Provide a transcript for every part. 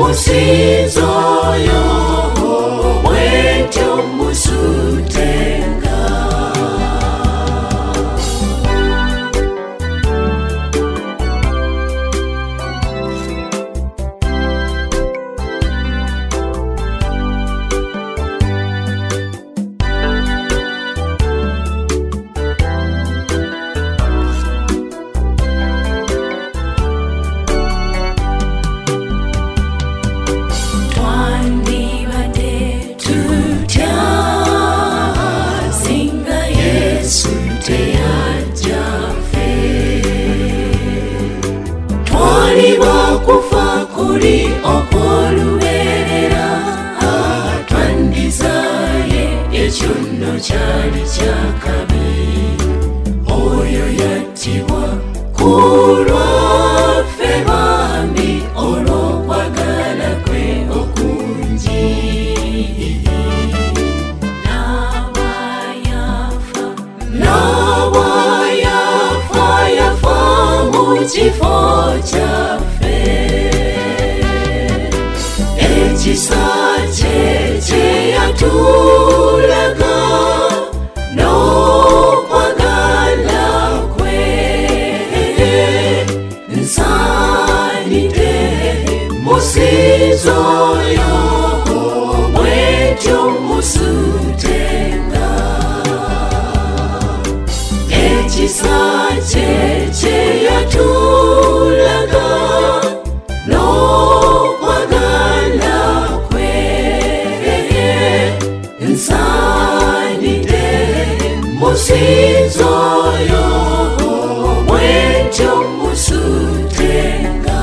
musizoyo wetyo musutenga. Kufa kuri okoluberera atwandizaye ekyono kyali kyakabi. Oyo yattibwa kulwaffe bambi olw'okwagala kwe okungi. N'abwayafa yafa mu kifo kyaffe. Ekisa kye kyeyatulaga n'okwagala kwe nsaanidde musizoyo bwetyo musutenga. Ekisa kye kyeyatulaga n'okwagala kwe nsaanidde musizoyo bwetyo musutenga.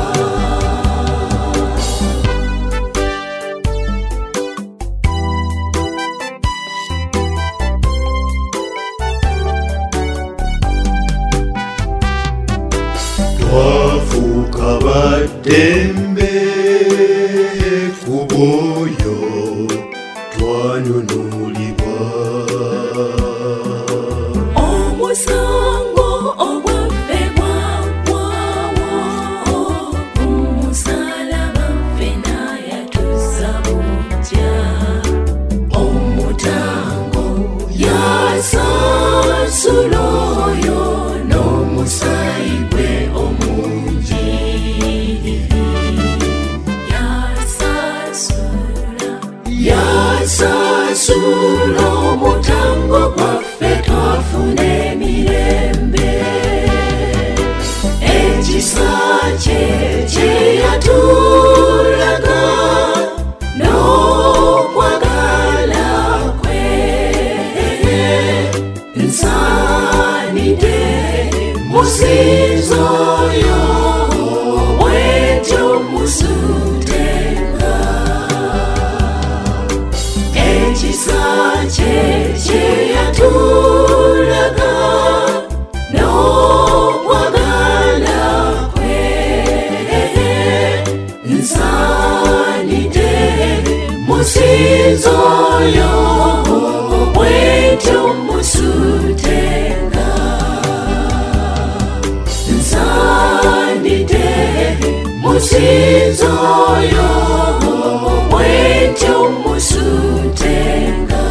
Twafuuka baddembe ku bwoyo twanunulibwa. Omusango ogwaffe gwagwawo ku musalaba ffenna yatuzza buggya. Omutango yasasula oyo n'omusaayi gwe omungi. Yasasula omutango gwaffe twafuna emirembe. Ekisa kye kyeyatulaga n'okwagala kwe nsaanidde musizoyo bwetyo musutenga. Ekisa kye kyeyatulaga n'okwagala kwe nsaanidde musizoyo bwetyo musutenga. Nsaanidde musizoyo bwetyo musutenga.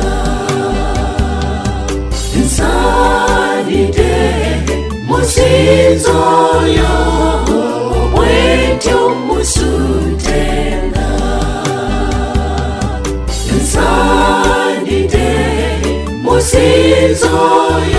Nsaanidde musizoyo bwetyo musutenga. Nsaanidde musizoyo